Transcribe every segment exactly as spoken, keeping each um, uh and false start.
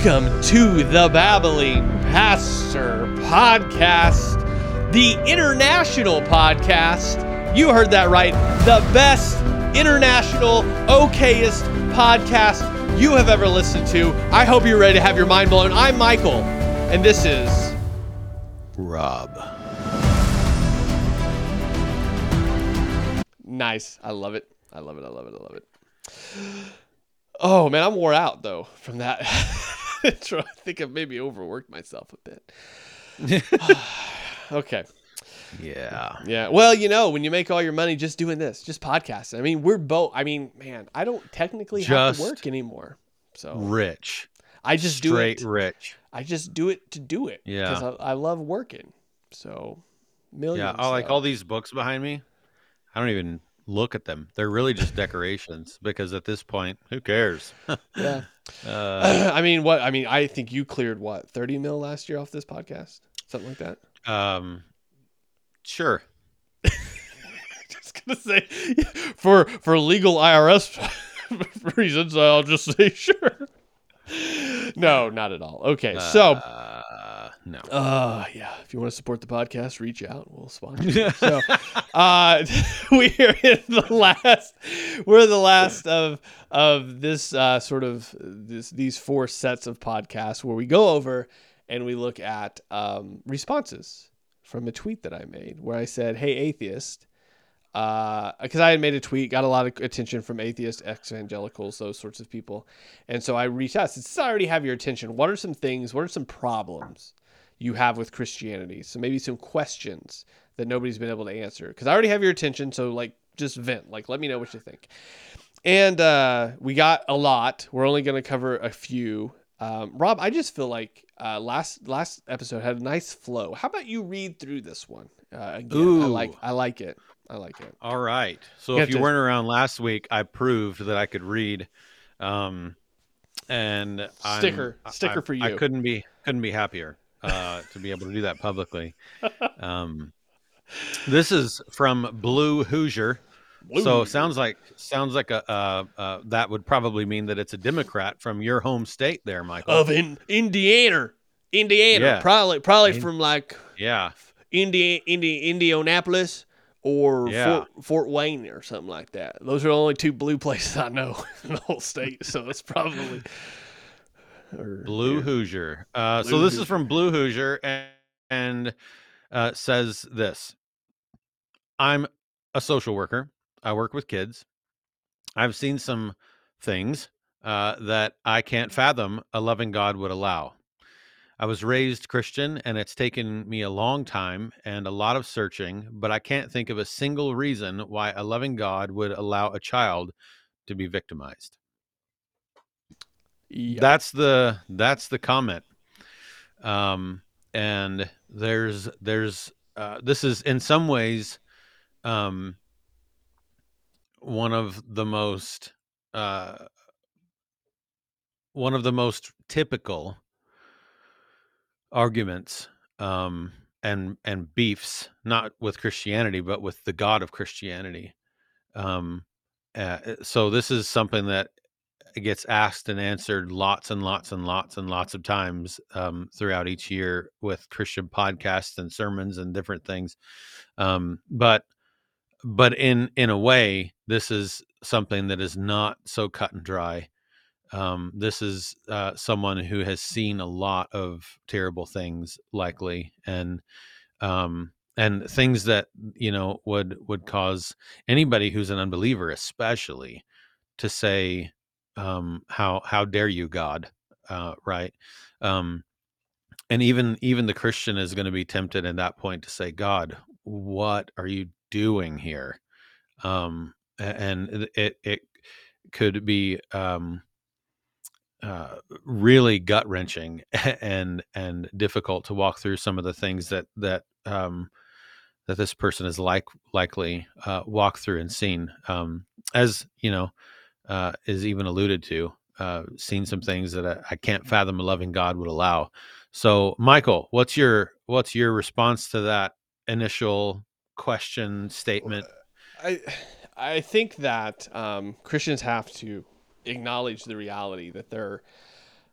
Welcome to the Babbling Pastor Podcast, the international podcast. You heard that right. The best international, okayest podcast you have ever listened to. I hope you're ready to have your mind blown. I'm Michael, and this is Rob. Nice. I love it. I love it. I love it. I love it. Oh, man, I'm wore out, though, from that intro. I think I've maybe overworked myself a bit. Okay. Yeah. Yeah. Well, you know, when you make all your money just doing this, just podcasting. I mean, we're both, I mean, man, I don't technically have to Just work anymore. So Rich. I just do Straight it. rich. I just do it to do it. Yeah. Because I, I love working. So, millions. Yeah. I like though. all these books behind me. I don't even look at them. They're really just decorations because at this point, who cares? Yeah. uh, I mean, what? I mean, I think you cleared what, thirty mil last year off this podcast? Something like that? um, sure. Just gonna say, for for legal I R S reasons, I'll just say sure. No, not at all. Okay, so, Uh, no. uh, yeah, if you want to support the podcast, reach out. We'll sponsor you. So, uh, we are in the last. We're the last of of this uh, sort of this these four sets of podcasts where we go over and we look at um, responses from a tweet that I made where I said, "Hey, atheist." Because uh, I had made a tweet, got a lot of attention from atheists, ex-evangelicals, those sorts of people. And so I reached out, since I already have your attention, what are some things, what are some problems you have with Christianity? So maybe some questions that nobody's been able to answer. Because I already have your attention, so like just vent, like let me know what you think. And uh, we got a lot. We're only going to cover a few. Um, Rob, I just feel like uh, last last episode had a nice flow. How about you read through this one? Uh, again, Ooh. I like I like it. I like it. All right. So You if have you to- weren't around last week, I proved that I could read. Um, and I'm- Sticker. Sticker I, for I you. couldn't be couldn't be happier uh, to be able to do that publicly. Um, this is from Blue Hoosier. Blue so Hoosier. sounds like sounds like a uh, uh, that would probably mean that it's a Democrat from your home state, there, Michael. Of in Indiana, Indiana, Yeah. probably probably In- from like yeah. Indi, Indi, Indianapolis or Yeah. Fort Fort Wayne or something like that. Those are the only two blue places I know in the whole state. So it's probably or, Blue yeah. Hoosier. Uh, Blue so this Hoosier. is from Blue Hoosier and, and uh, says this. I'm a social worker. I work with kids. I've seen some things uh, that I can't fathom a loving God would allow. I was raised Christian, and it's taken me a long time and a lot of searching, but I can't think of a single reason why a loving God would allow a child to be victimized. Yeah. That's the that's the comment. Um, and there's there's uh, this is in some ways um, one of the most uh, one of the most typical arguments um, and and beefs, not with Christianity, but with the God of Christianity. Um, uh, so this is something that gets asked and answered lots and lots and lots and lots of times um, throughout each year with Christian podcasts and sermons and different things. Um, but but in in a way, this is something that is not so cut and dry. Um, this is uh, someone who has seen a lot of terrible things, likely, and um, and things that you know would would cause anybody who's an unbeliever, especially, to say, um, "How how dare you, God?" Uh, right? Um, and even even the Christian is going to be tempted at that point to say, "God, what are you doing here?" Um, a- and it it, it could be. Um, uh, really gut wrenching and and difficult to walk through some of the things that that um, that this person is like likely uh, walked through and seen, um, as you know, uh, is even alluded to, uh, seen some things that I, I can't fathom a loving God would allow. So, Michael, what's your what's your response to that initial question statement? I I think that um, Christians have to acknowledge the reality that they're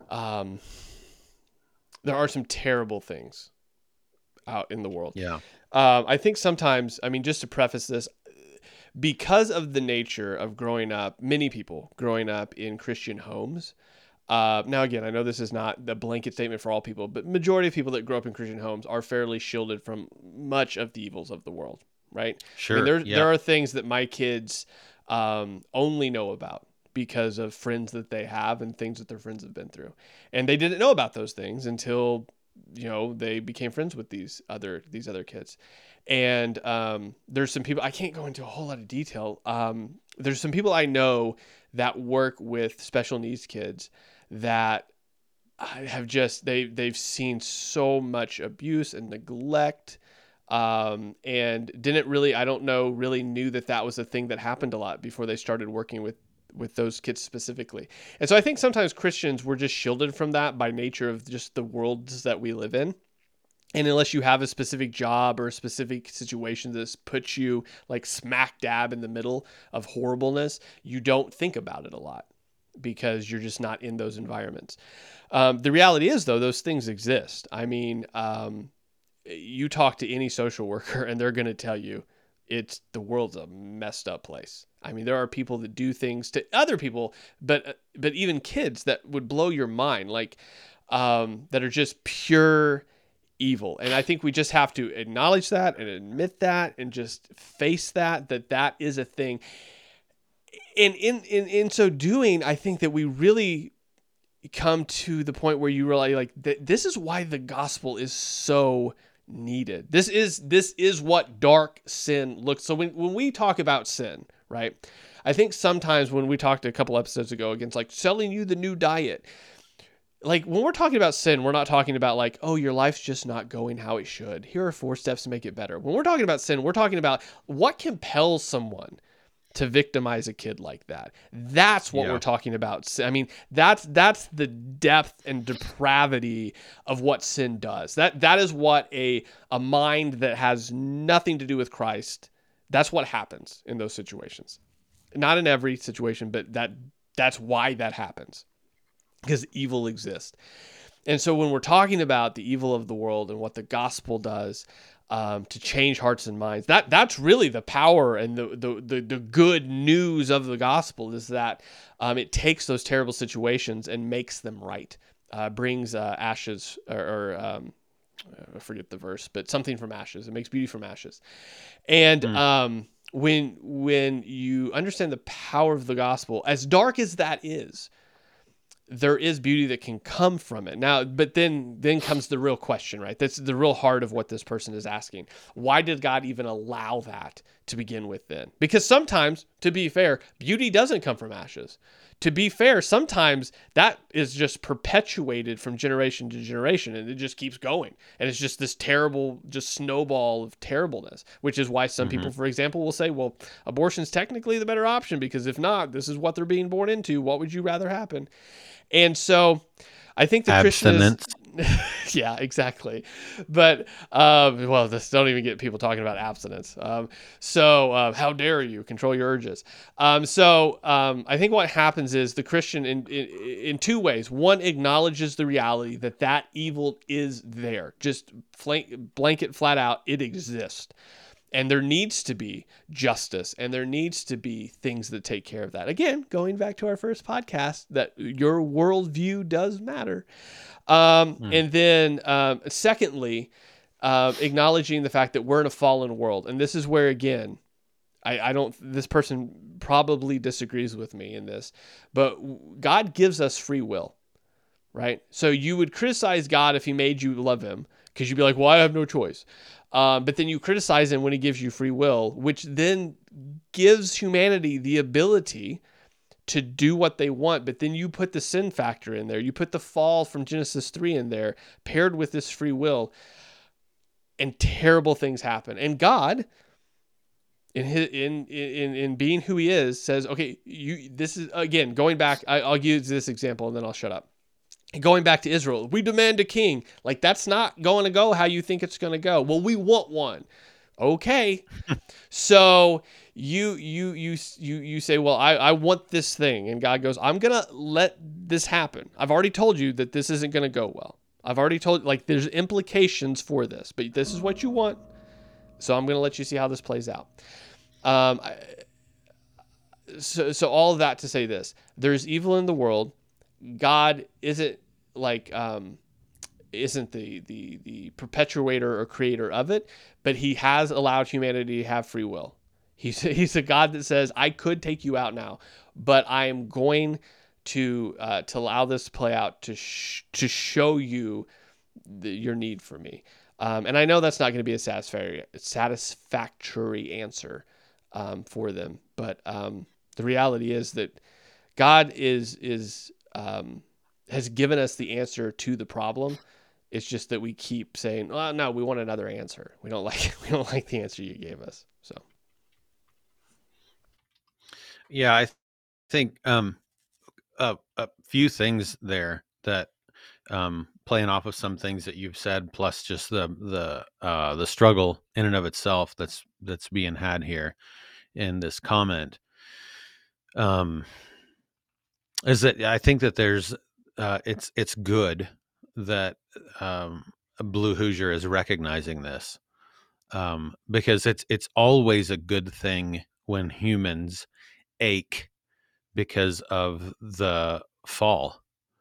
um, there are some terrible things out in the world. Yeah. Um, I think sometimes, I mean, just to preface this, because of the nature of growing up, many people growing up in Christian homes. Uh, now, again, I know this is not the blanket statement for all people, but majority of people that grow up in Christian homes are fairly shielded from much of the evils of the world, right? Sure. I mean, there, yeah. there are things that my kids um, only know about because of friends that they have and things that their friends have been through. And they didn't know about those things until, you know, they became friends with these other, these other kids. And um, there's some people, I can't go into a whole lot of detail. Um, there's some people I know that work with special needs kids that have just, they, they've seen so much abuse and neglect, um, and didn't really, I don't know, really knew that that was a thing that happened a lot before they started working with, with those kids specifically. And so I think sometimes Christians were just shielded from that by nature of just the worlds that we live in. And unless you have a specific job or a specific situation that puts you like smack dab in the middle of horribleness, you don't think about it a lot because you're just not in those environments. Um, the reality is, though, those things exist. I mean, um, you talk to any social worker and they're going to tell you it's the world's a messed up place. I mean, there are people that do things to other people, but but even kids that would blow your mind, like um, that are just pure evil. And I think we just have to acknowledge that and admit that and just face that, that that is a thing. And in, in, in so doing, I think that we really come to the point where you realize like th- this is why the gospel is so needed. This is, this is what dark sin looks. So when, when we talk about sin, right? I think sometimes when we talked a couple episodes ago against like selling you the new diet, like when we're talking about sin, we're not talking about like, oh, your life's just not going how it should. Here are four steps to make it better. When we're talking about sin, we're talking about what compels someone to victimize a kid like that. That's what Yeah. we're talking about. I mean, that's that's the depth and depravity of what sin does. That that is what a a mind that has nothing to do with Christ, that's what happens in those situations. Not in every situation, but that that's why that happens. Because evil exists. And so when we're talking about the evil of the world and what the gospel does um, to change hearts and minds, that that's really the power and the the the, the good news of the gospel is that um, it takes those terrible situations and makes them right, uh, brings uh, ashes or, or um, I forget the verse, but something from ashes. It makes beauty from ashes. And mm. um, when when you understand the power of the gospel, as dark as that is, there is beauty that can come from it. Now, but then then comes the real question, right? That's the real heart of what this person is asking. Why did God even allow that to begin with then? Because sometimes, to be fair, beauty doesn't come from ashes. To be fair, sometimes that is just perpetuated from generation to generation and it just keeps going. And it's just this terrible, just snowball of terribleness, which is why some mm-hmm. people, for example, will say, well, abortion's technically the better option because if not, this is what they're being born into. What would you rather happen? And so I think the Abstinence. Christian is, yeah, exactly. But, um, well, this don't even get people talking about abstinence. Um, so uh, how dare you control your urges? Um, so um, I think what happens is the Christian in, in, in two ways. One acknowledges the reality that that evil is there, just flank, blanket flat out. It exists. And there needs to be justice and there needs to be things that take care of that. Again, going back to our first podcast, that your worldview does matter. Um, mm. And then um, secondly, uh, acknowledging the fact that we're in a fallen world. And this is where, again, I, I don't, this person probably disagrees with me in this, but God gives us free will, right? So you would criticize God if he made you love him because you'd be like, well, I have no choice. Um, but then you criticize him when he gives you free will, which then gives humanity the ability to do what they want. But then you put the sin factor in there. You put the fall from Genesis three in there, paired with this free will, and terrible things happen. And God, in his, in in in being who he is, says, okay, you. This is again going back. I, I'll use this example and then I'll shut up. Going back to Israel, we demand a king. Like, that's not going to go how you think it's going to go. Well, we want one. Okay. So you, you, you, you, you say, well, I, I want this thing. And God goes, I'm going to let this happen. I've already told you that this isn't going to go well. I've already told, like, there's implications for this, but this is what you want. So I'm going to let you see how this plays out. Um, I, so, so all of that to say this, there's evil in the world. God isn't like, um, isn't the, the, the perpetuator or creator of it, but he has allowed humanity to have free will. He's, he's a God that says, I could take you out now, but I am going to, uh, to allow this to play out to, sh- to show you the, your need for me. Um, and I know that's not going to be a satisfactory, satisfactory answer, um, for them, but, um, the reality is that God is, is, um, has given us the answer to the problem. It's just that we keep saying, "Oh no, we want another answer. We don't like we don't like the answer you gave us." So, Yeah, I th- think um, a, a few things there that um, playing off of some things that you've said, plus just the the uh, the struggle in and of itself that's that's being had here in this comment, um, is that I think that there's uh, it's it's good that um, Blue Hoosier is recognizing this, um, because it's it's always a good thing when humans ache because of the fall,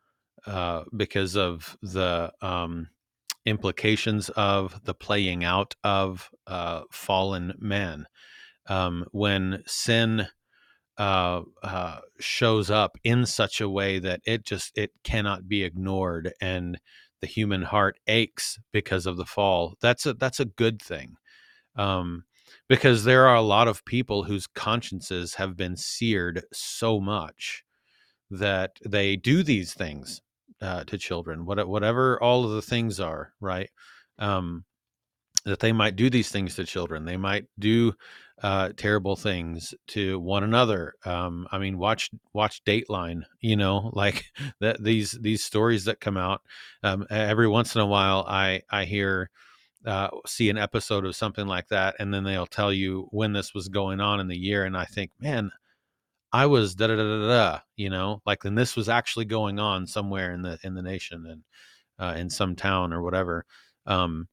uh, because of the um, implications of the playing out of uh, fallen man. Um, when sin uh, uh, shows up in such a way that it just it cannot be ignored, and the human heart aches because of the fall, that's a that's a good thing, um, because there are a lot of people whose consciences have been seared so much that they do these things uh, to children, what, whatever all of the things are, right? Um, that they might do these things to children. They might do uh, terrible things to one another. Um, I mean, watch watch Dateline. You know, like that these these stories that come out um, every once in a while. I I hear uh, see an episode of something like that, and then they'll tell you when this was going on in the year, and I think, man, I was da da da da da, you know, like then this was actually going on somewhere in the in the nation and uh, in some town or whatever. Um,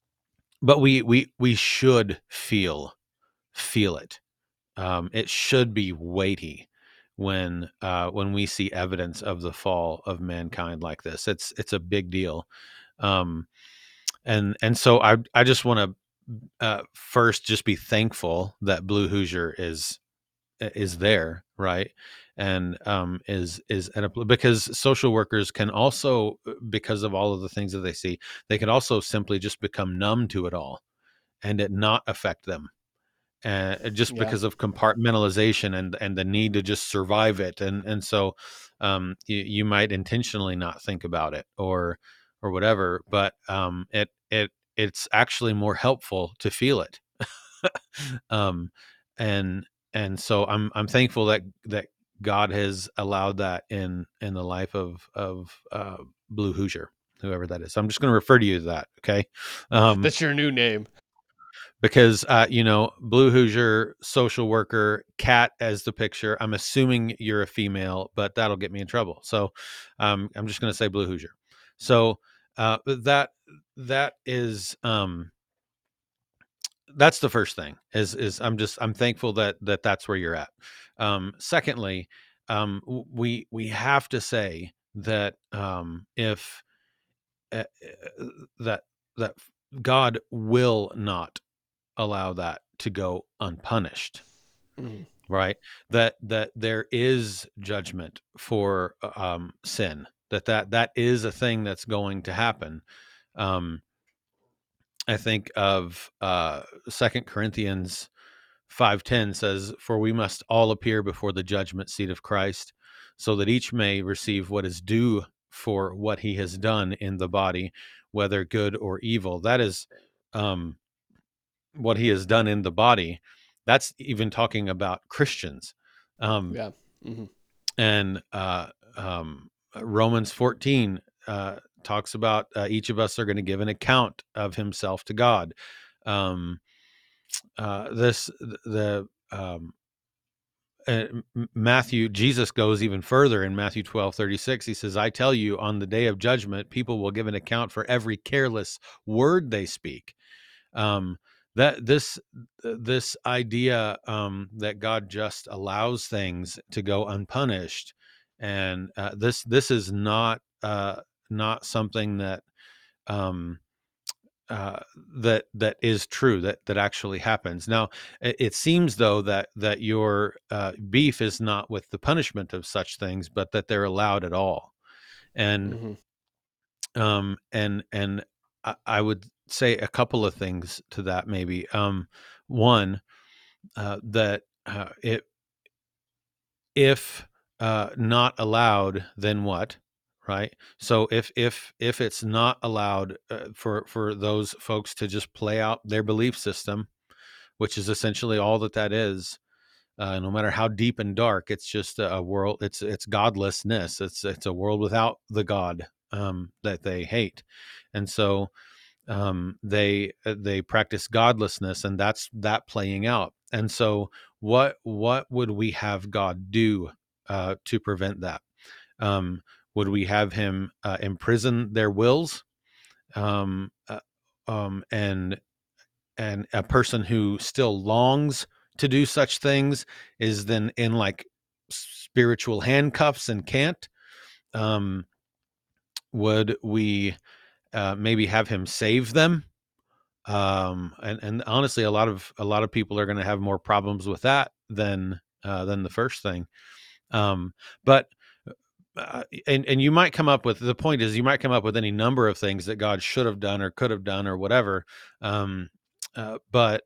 but we we we should feel feel it. Um, it should be weighty when uh, when we see evidence of the fall of mankind like this. It's it's a big deal. Um, and and so I I just want to uh, first just be thankful that Blue Hoosier is is there, right? And um, is is at a, because social workers can also, because of all of the things that they see, they can also simply just become numb to it all and it not affect them, uh, just yeah, because of compartmentalization and and the need to just survive it, and and so um, you, you might intentionally not think about it or or whatever, but um, it it it's actually more helpful to feel it. um, and and so I'm I'm thankful that that God has allowed that in in the life of of uh, Blue Hoosier, whoever that is. So I'm just going to refer to you as that, okay? Um, that's your new name. because uh, you know, Blue Hoosier, social worker, cat as the picture. I'm assuming you're a female, but that'll get me in trouble. So um, I'm just going to say Blue Hoosier. So uh, that that is. Um, that's the first thing is is I'm just I'm thankful that that that's where you're at. Um, secondly, um, w- we we have to say that um, if uh, uh, that that God will not allow that to go unpunished, Mm, right? That that there is judgment for uh, um, sin. That that that is a thing that's going to happen. Um, I think of uh, Second Corinthians five ten says, "For we must all appear before the judgment seat of Christ, so that each may receive what is due for what he has done in the body, whether good or evil." That is um, what he has done in the body. That's even talking about Christians. Um, yeah. Hmm. and uh, um, Romans fourteen uh, talks about uh, each of us are going to give an account of himself to God. Um, uh, this the um, uh, Matthew, Jesus goes even further in Matthew twelve thirty-six. He says, I tell you, on the day of judgment, people will give an account for every careless word they speak. Um, that this this idea um, that God just allows things to go unpunished, and uh, this this is not uh, not something that um, uh, that that is true, that that actually happens. Now, it, it seems though that that your uh, beef is not with the punishment of such things, but that they're allowed at all, and Mm-hmm. um, and and I, I would say a couple of things to that. Maybe um, one uh, that uh, it if uh, not allowed, then what? Right. So if if if it's not allowed uh, for for those folks to just play out their belief system, which is essentially all that that is, uh, no matter how deep and dark, it's just a, a world. It's it's godlessness. It's it's a world without the God um, that they hate, and so um, they uh, they practice godlessness, and that's that playing out. And so, what what would we have God do uh, to prevent that? Um, would we have Him uh, imprison their wills? Um, uh, um, and and a person who still longs to do such things is then in like spiritual handcuffs and can't. Um, would we uh, maybe have Him save them? Um, and and honestly, a lot of a lot of people are going to have more problems with that than uh, than the first thing. Um, but uh, and and you might come up with the point is you might come up with any number of things that God should have done or could have done or whatever. Um, uh, but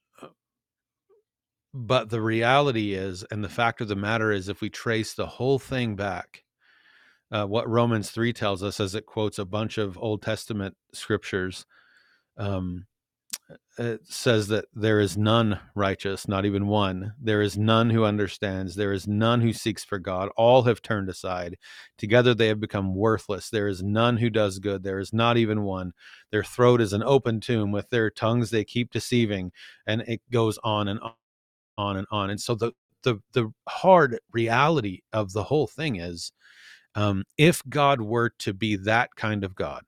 but the reality is, and the fact of the matter is, if we trace the whole thing back, uh, what Romans three tells us, as it quotes a bunch of Old Testament scriptures. Um, it says that there is none righteous, not even one. There is none who understands. There is none who seeks for God. All have turned aside. Together they have become worthless. There is none who does good. There is not even one. Their throat is an open tomb. With their tongues they keep deceiving. And it goes on and on and on. And so the the the hard reality of the whole thing is, um, if God were to be that kind of God,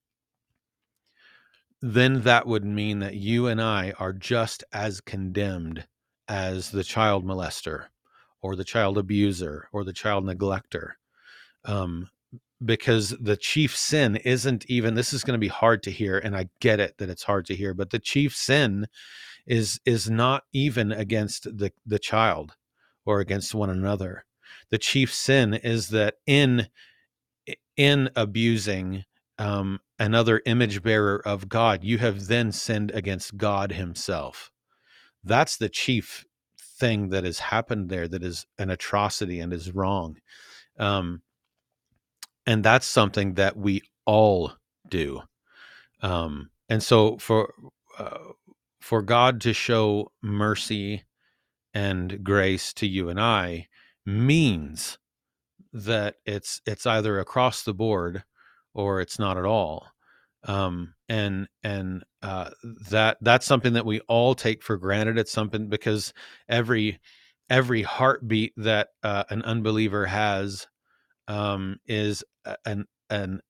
then that would mean that you and I are just as condemned as the child molester or the child abuser or the child neglector. Um, because the chief sin isn't even, this is going to be hard to hear, and I get it that it's hard to hear, but the chief sin is is not even against the, the child or against one another. The chief sin is that in in abusing um, another image bearer of God, you have then sinned against God Himself. That's the chief thing that has happened there, that is an atrocity and is wrong. Um, and that's something that we all do. Um, and so for uh, for God to show mercy and grace to you and I means that it's it's either across the board or it's not at all. Um, and and uh, that that's something that we all take for granted. It's something because every every heartbeat that uh, an unbeliever has um, is a- an an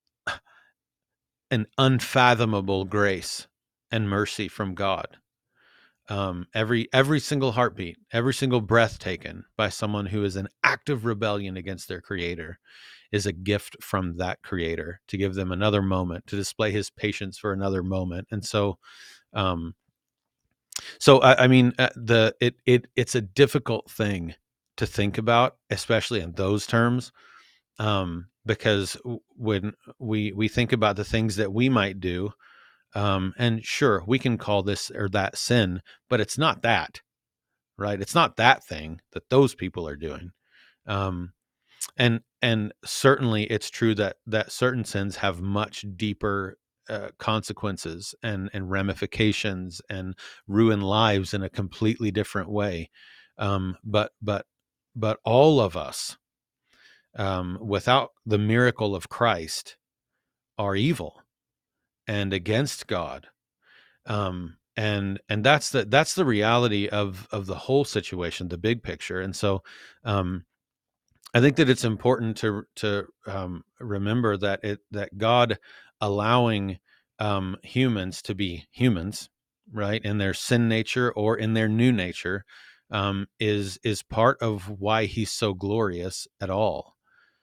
an unfathomable grace and mercy from God. Um, every every single heartbeat, every single breath taken by someone who is in active rebellion against their Creator is a gift from that Creator to give them another moment, to display His patience for another moment. And so, um, so I, I mean, uh, the it it it's a difficult thing to think about, especially in those terms, um, because w- when we we think about the things that we might do, um, and sure, we can call this or that sin, but it's not that, right? It's not that thing that those people are doing. Um, and and certainly it's true that that certain sins have much deeper uh, consequences and and ramifications and ruin lives in a completely different way. Um, but but but all of us, um, without the miracle of Christ, are evil and against God. Um, and and that's the that's the reality of of the whole situation, the big picture. And so um I think that it's important to to um, remember that it that God allowing um, humans to be humans, right, in their sin nature or in their new nature, um, is is part of why He's so glorious at all.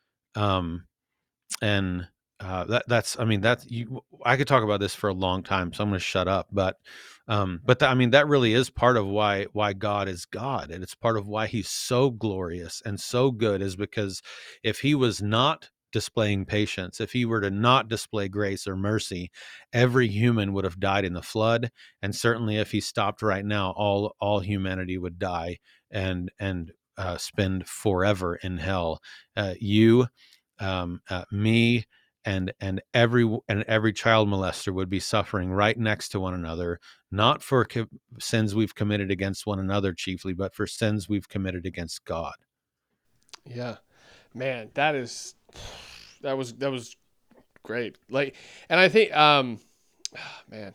Um, and uh, that that's I mean that's you I could talk about this for a long time, so I'm going to shut up. But um, but th- I mean that really is part of why why God is God, and it's part of why He's so glorious and so good, is because if He was not displaying patience, if He were to not display grace or mercy, every human would have died in the flood, and certainly if He stopped right now, all all humanity would die and and uh, spend forever in hell. Uh, you um, uh, me and and every and every child molester would be suffering right next to one another, not for co- sins we've committed against one another chiefly, but for sins we've committed against God. Yeah, man, that is that was that was great. Like, and I think, um, man,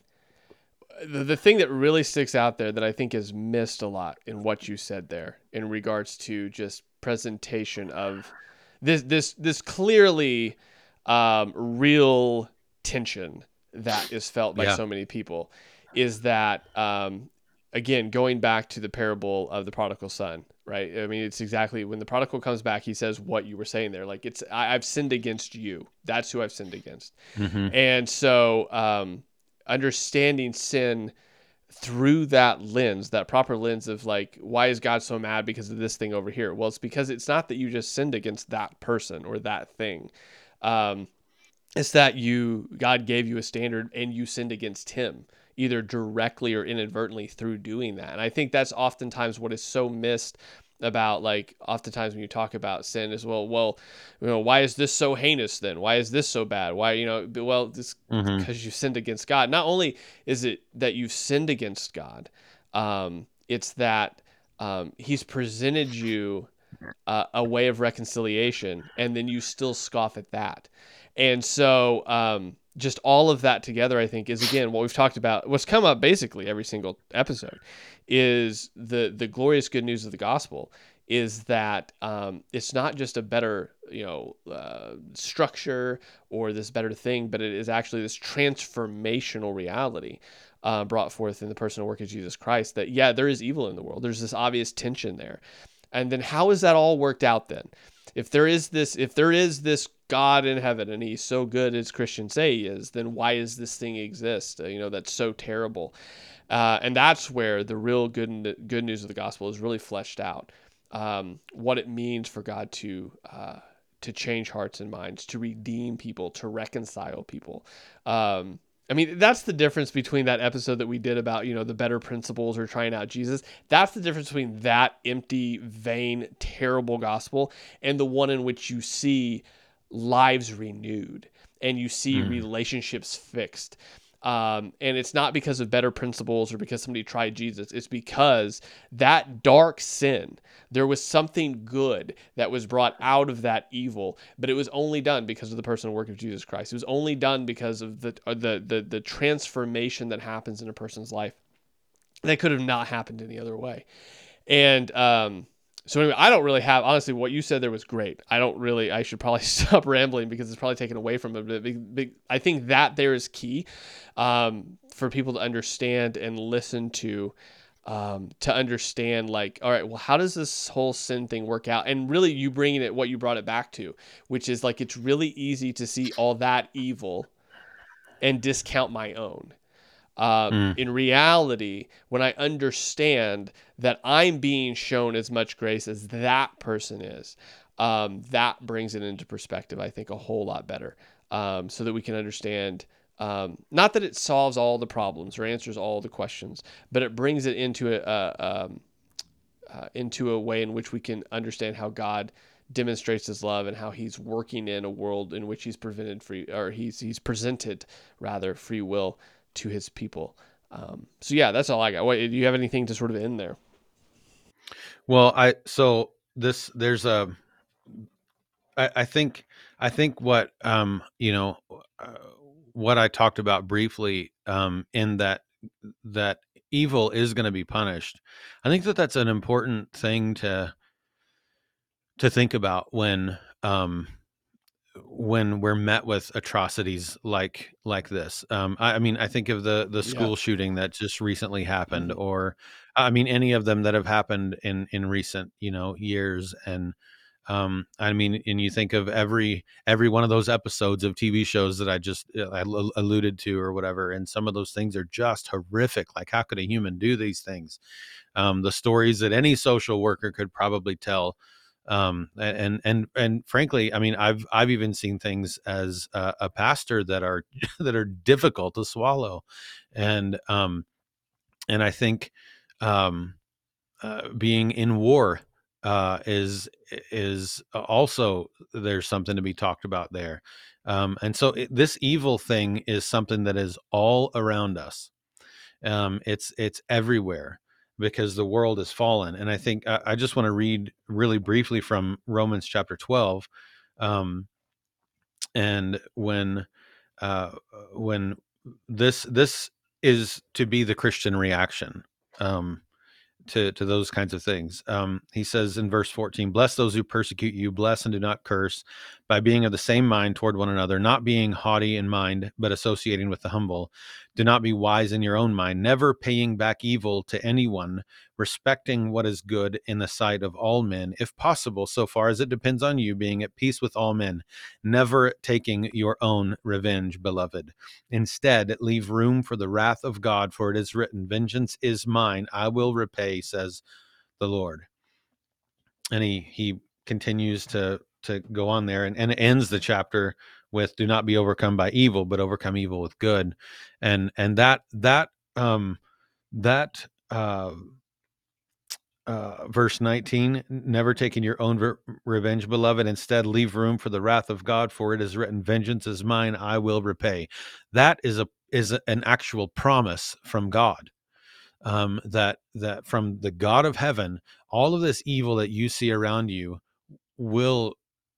the, the thing that really sticks out there that I think is missed a lot in what you said there in regards to just presentation of this this this clearly um, real tension that is felt by Yeah, so many people is that um, again, going back to the parable of the prodigal son, right? I mean, it's exactly when the prodigal comes back, he says what you were saying there. Like, it's I, I've sinned against you. That's who I've sinned against. hmm And so, um, understanding sin through that lens, that proper lens of like, why is God so mad because of this thing over here? Well, it's because it's not that you just sinned against that person or that thing. Um, it's that you God gave you a standard and you sinned against Him, either directly or inadvertently through doing that. And I think that's oftentimes what is so missed about, like, oftentimes when you talk about sin as well, well, you know, why is this so heinous then? Why is this so bad? Why, you know, well, this hmm because you sinned against God. Not only is it that you've sinned against God, um, it's that um, He's presented you uh, a way of reconciliation, and then you still scoff at that. And so, um, just all of that together, I think, is again what we've talked about. What's come up basically every single episode is the the glorious good news of the gospel is that um, it's not just a better, you know, uh, structure or this better thing, but it is actually this transformational reality uh, brought forth in the personal work of Jesus Christ. That, yeah, there is evil in the world. There's this obvious tension there, and then how is that all worked out then? If there is this, if there is this God in heaven and He's so good as Christians say He is, then why does this thing exist? Uh, you know, that's so terrible. Uh, and that's where the real good good news of the gospel is really fleshed out. Um, what it means for God to uh, to change hearts and minds, to redeem people, to reconcile people. Um, I mean, that's the difference between that episode that we did about, you know, the better principles or trying out Jesus. That's the difference between that empty, vain, terrible gospel and the one in which you see lives renewed and you see mm relationships fixed. Um, and it's not because of better principles or because somebody tried Jesus. It's because that dark sin, there was something good that was brought out of that evil, but it was only done because of the personal work of Jesus Christ. It was only done because of the the the, the transformation that happens in a person's life that could have not happened any other way. And um, so anyway, I don't really have, honestly, what you said there was great. I don't really, I should probably stop rambling because it's probably taken away from it. But I think that there is key um, for people to understand and listen to, um, to understand, like, all right, well, how does this whole sin thing work out? And really you bringing it, what you brought it back to, which is like, it's really easy to see all that evil and discount my own. Um, mm. in reality, when I understand that I'm being shown as much grace as that person is, um, that brings it into perspective, I think, a whole lot better, um, so that we can understand. Um, not that it solves all the problems or answers all the questions, but it brings it into a, a um, uh, into a way in which we can understand how God demonstrates His love and how He's working in a world in which He's prevented free, or He's He's presented rather free will to His people. Um, so yeah, that's all I got. What, do you have anything to sort of end there? Well, I so this there's a I, I think I think what um you know uh, what I talked about briefly um in that that evil is going to be punished. I think that that's an important thing to to think about when um, when we're met with atrocities like like this. Um, I, I mean, I think of the the Yeah. school shooting that just recently happened, Mhm. or I mean, any of them that have happened in in recent you know years. And um, I mean, and you think of every every one of those episodes of T V shows that I just uh, I l- alluded to or whatever, and some of those things are just horrific. Like, how could a human do these things? Um, the stories that any social worker could probably tell. Um, and and and frankly, I mean, I've I've even seen things as a, a pastor that are that are difficult to swallow. And um, and I think um, uh, being in war uh, is is also, there's something to be talked about there. Um, and so it, this evil thing is something that is all around us. Um, it's it's everywhere because the world is fallen. And I think I, I just want to read really briefly from Romans chapter twelve. Um, and when uh, when this this is to be the Christian reaction. Um, to to those kinds of things. Um, he says in verse fourteen, "Bless those who persecute you, bless and do not curse, by being of the same mind toward one another, not being haughty in mind, but associating with the humble. Do not be wise in your own mind, never paying back evil to anyone, respecting what is good in the sight of all men, if possible, so far as it depends on you, being at peace with all men, never taking your own revenge, beloved. Instead, leave room for the wrath of God, for it is written, 'Vengeance is mine, I will repay,' says the Lord." And he he continues to to go on there, and, and ends the chapter with, "Do not be overcome by evil, but overcome evil with good." And and that that um that uh uh, verse nineteen, "Never taking your own ver- revenge, beloved. Instead, leave room for the wrath of God, for it is written, 'Vengeance is mine, I will repay.'" That is a is a- an actual promise from God. Um, that that from the God of heaven, all of this evil that you see around you will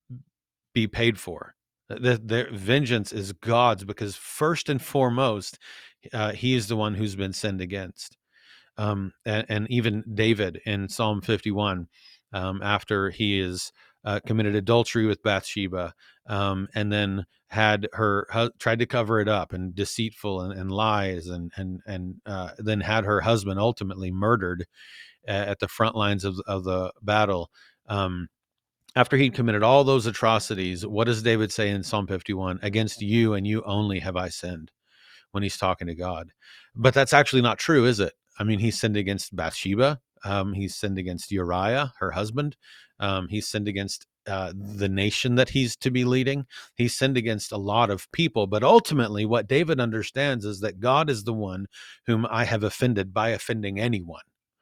be paid for. The, the vengeance is God's, because first and foremost, uh, He is the one who's been sinned against. Um, and, and even David in Psalm fifty-one, um, after he is uh, committed adultery with Bathsheba, um, and then had her hu- tried to cover it up, and deceitful and, and lies, and and and uh, then had her husband ultimately murdered a- at the front lines of of the battle. Um, after he'd committed all those atrocities, what does David say in Psalm fifty-one? "Against you and you only have I sinned," when he's talking to God. But that's actually not true, is it? I mean, he sinned against Bathsheba. Um, he sinned against Uriah, her husband. Um, he sinned against uh, the nation that he's to be leading. He sinned against a lot of people. But ultimately, what David understands is that God is the one whom I have offended by offending anyone.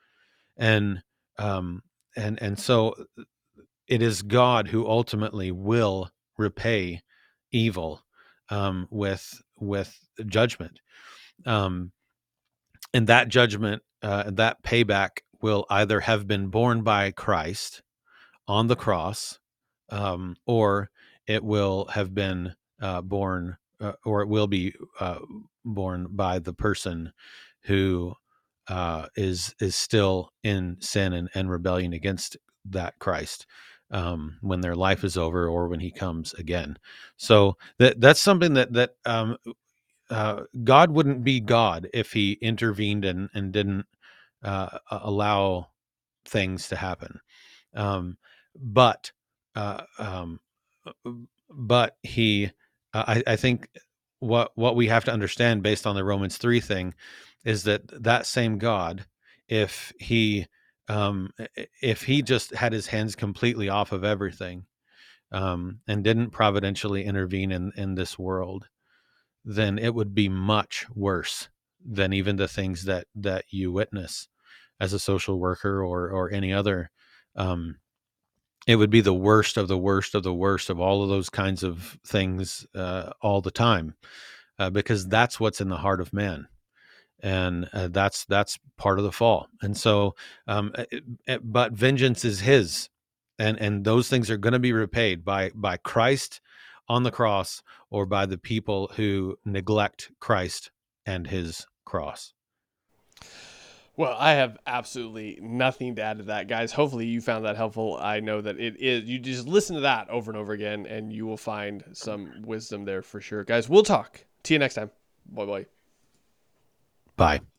And um, and and so it is God who ultimately will repay evil um, with with judgment. Um, and that judgment, uh, that payback will either have been borne by Christ on the cross, um, or it will have been uh, borne, uh, or it will be uh, borne by the person who uh, is is still in sin and, and rebellion against that Christ, um, when their life is over or when He comes again. So that that's something that that um, uh, God wouldn't be God if He intervened and and didn't uh, allow things to happen. Um, but uh, um, but he, uh, I, I think what what we have to understand based on the Romans three thing is that that same God, if he um, if he just had his hands completely off of everything, um, and didn't providentially intervene in in this world, then it would be much worse than even the things that that you witness as a social worker or or any other. Um, it would be the worst of the worst of the worst of all of those kinds of things uh, all the time, uh, because that's what's in the heart of man, and uh, that's that's part of the fall. And so, um, it, it- but vengeance is His, and and those things are going to be repaid by by Christ on the cross, or by the people who neglect Christ and His cross. Well, I have absolutely nothing to add to that, guys. Hopefully you found that helpful. I know that it is. You just listen to that over and over again, and you will find some wisdom there for sure. Guys, we'll talk. See you next time. Bye-bye. Bye.